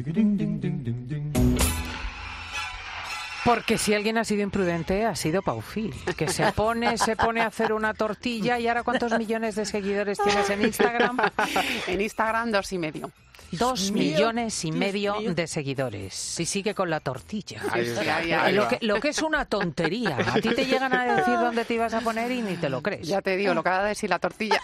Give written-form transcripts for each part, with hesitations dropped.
Porque si alguien ha sido imprudente, ha sido Paufil, que se pone a hacer una tortilla. ¿Y ahora cuántos millones de seguidores tienes en Instagram? En Instagram 2,5. 2,5 millones de seguidores. Y sigue con la tortilla. Lo que es una tontería. A ti te llegan a decir dónde te ibas a poner y ni te lo crees. Ya te digo, lo que va a decir la tortilla.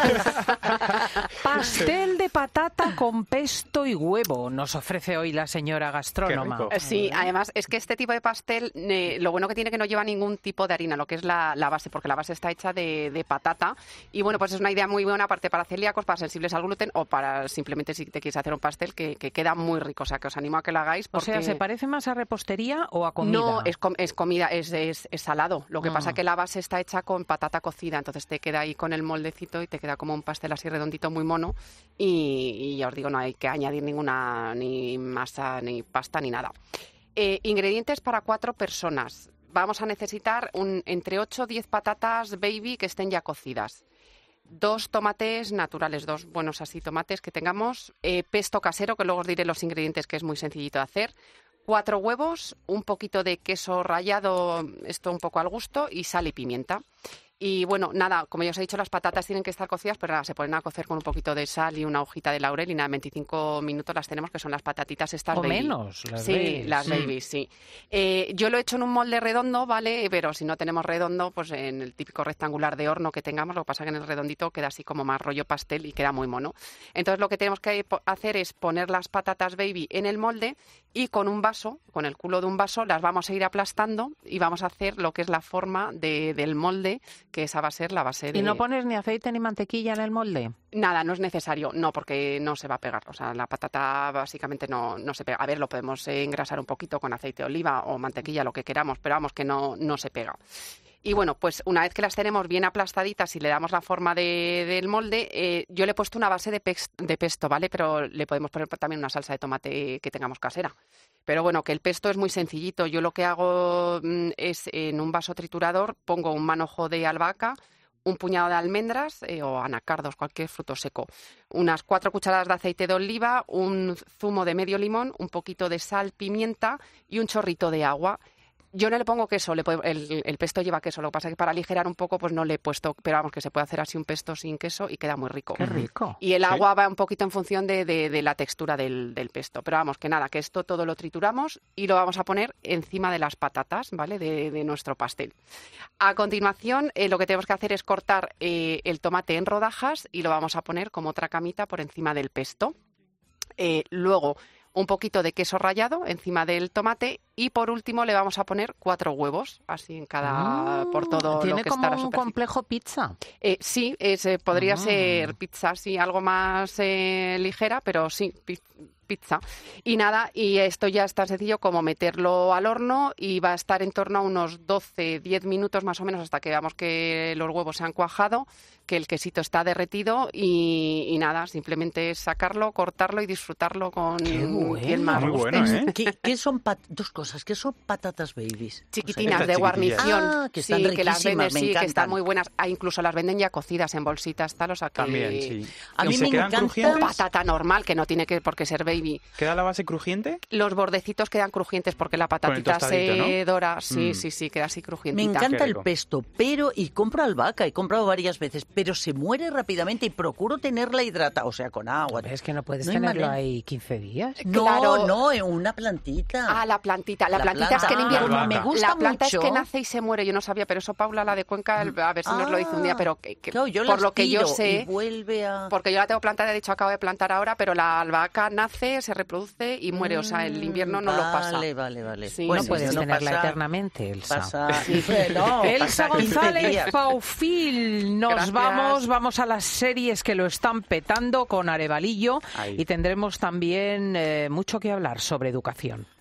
Pastel de patata con pesto y huevo nos ofrece hoy la señora gastrónoma. Sí, además es que este tipo de pastel, lo bueno que tiene que no lleva ningún tipo de harina, lo que es la base, porque la base está hecha de patata. Y bueno, pues es una idea muy buena, aparte para celíacos, para sensibles al gluten o para simplemente si te quieres hacer un pastel que queda muy rico. O sea, que os animo a que lo hagáis. Porque... O sea, ¿se parece más a repostería o a comida? No, es comida, es salado. Lo que pasa es que la base está hecha con patata cocida, entonces te queda ahí con el moldecito y te queda como un pastel así redondito, muy mono. Y ya os digo, no hay que añadir ninguna ni masa, ni pasta, ni nada. Ingredientes para 4 personas. Vamos a necesitar entre 8 o 10 patatas baby que estén ya cocidas. 2 tomates naturales, 2 buenos así tomates que tengamos. Pesto casero, que luego os diré los ingredientes, que es muy sencillito de hacer. 4 huevos, un poquito de queso rallado, esto un poco al gusto, y sal y pimienta. Y bueno, nada, como ya os he dicho, las patatas tienen que estar cocidas, pero nada, se ponen a cocer con un poquito de sal y una hojita de laurel y nada, 25 minutos las tenemos, que son las patatitas estas baby. O menos, las sí, babies. Las babies, sí. Yo lo he hecho en un molde redondo, ¿vale? Pero si no tenemos redondo, pues en el típico rectangular de horno que tengamos, lo que pasa es que en el redondito queda así como más rollo pastel y queda muy mono. Entonces lo que tenemos que hacer es poner las patatas baby en el molde y con un vaso, con el culo de un vaso, las vamos a ir aplastando y vamos a hacer lo que es la forma del molde, que esa va a ser la base de... ¿Y no pones ni aceite ni mantequilla en el molde? Nada, no es necesario, no, porque no se va a pegar. O sea, la patata básicamente no se pega. A ver, lo podemos engrasar un poquito con aceite de oliva o mantequilla, lo que queramos, pero vamos, que no se pega. Y bueno, pues una vez que las tenemos bien aplastaditas y le damos la forma del molde, yo le he puesto una base de pesto, ¿vale? Pero le podemos poner también una salsa de tomate que tengamos casera. Pero bueno, que el pesto es muy sencillito. Yo lo que hago es en un vaso triturador pongo un manojo de albahaca, un puñado de almendras o anacardos, cualquier fruto seco, unas 4 cucharadas de aceite de oliva, un zumo de medio limón, un poquito de sal, pimienta y un chorrito de agua. Yo no le pongo queso, el pesto lleva queso, lo que pasa es que para aligerar un poco pues no le he puesto, pero vamos, que se puede hacer así un pesto sin queso y queda muy rico. ¡Qué rico! Y el agua va un poquito en función de la textura del pesto, pero vamos, que nada, que esto todo lo trituramos y lo vamos a poner encima de las patatas, ¿vale?, de nuestro pastel. A continuación, lo que tenemos que hacer es cortar el tomate en rodajas y lo vamos a poner como otra camita por encima del pesto. Luego, un poquito de queso rallado encima del tomate y por último le vamos a poner 4 huevos, así en cada por todo tiene lo que como está la un superficie. complejo pizza. Sí, podría ser pizza, sí, algo más ligera, pero sí, pizza. Y nada, y esto ya es tan sencillo como meterlo al horno y va a estar en torno a unos 12-10 minutos más o menos hasta que veamos que los huevos se han cuajado, que el quesito está derretido y nada, simplemente es sacarlo, cortarlo y disfrutarlo con quien más muy guste. bueno, ¿eh? ¿Qué son dos cosas? ¿Qué son patatas babies? Chiquitinas, Estas de chiquitillas. guarnición. Que están que las venden, riquísimas, me sí, que encantan. están muy buenas. Incluso las venden ya cocidas en bolsitas, tal, o sea que... También, sí. A ¿Y mí se me quedan encantan. crujientes? Patata normal, que no tiene por qué ser baby. ¿Queda la base crujiente? Los bordecitos quedan crujientes porque la Con el patatita se tostadito, ¿no? dora. Sí, sí, queda así Me crujientita. encanta Qué el rico. pesto, y compro albahaca, he comprado varias veces, pero se muere rápidamente y procuro tenerla hidratada, o sea, con agua. Es que no puedes No hay tenerlo manera. ahí 15 días. Claro. No, en una plantita. Ah, la plantita. La La plantita es que en planta. invierno... Ah, me gusta la planta mucho. es que nace y se muere. Yo no sabía, pero eso Paula, la de Cuenca, a ver si nos lo dice un día, pero Claro, yo por las lo que yo tiro sé... y vuelve a... Porque yo la tengo plantada, de hecho acabo de plantar ahora, pero la albahaca nace, se reproduce y muere. O sea, el invierno no lo pasa. Vale. Sí, Bueno, No puedes si no tenerla pasa- eternamente, Elsa. Pasa... No, Elsa pasa 15 González días. Paufil, nos Gracias. vamos a las series que lo están petando con Arevalillo Ahí. y tendremos también mucho que hablar sobre educación.